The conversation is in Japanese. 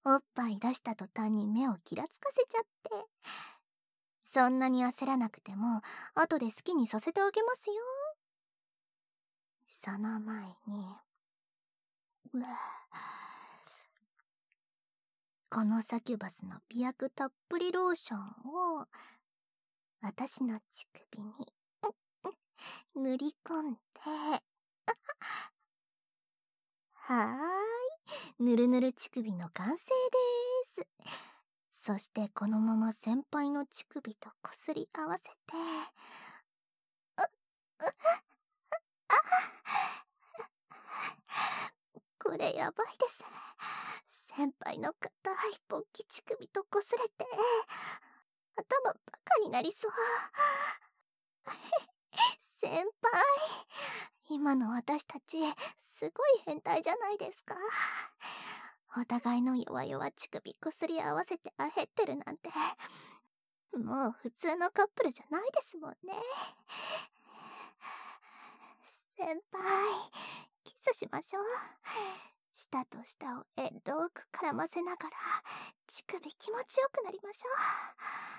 おっぱい出した途端に目をキラつかせちゃって。そんなに焦らなくても、後で好きにさせてあげますよ。その前に、このサキュバスの美薬たっぷりローションを、私の乳首に、塗り込んで、はーい、ぬるぬる乳首の完成でーす。そしてこのまま先輩の乳首とこすり合わせて、これやばいです。先輩の硬い勃起乳首とこすれて、頭バカになりそう。先輩、今の私たち、すごい変態じゃないですか。お互いの弱々乳首こすり合わせてあへってるなんて、もう普通のカップルじゃないですもんね。先輩、キスしましょう。舌と舌をエロく絡ませながら、乳首気持ちよくなりましょう。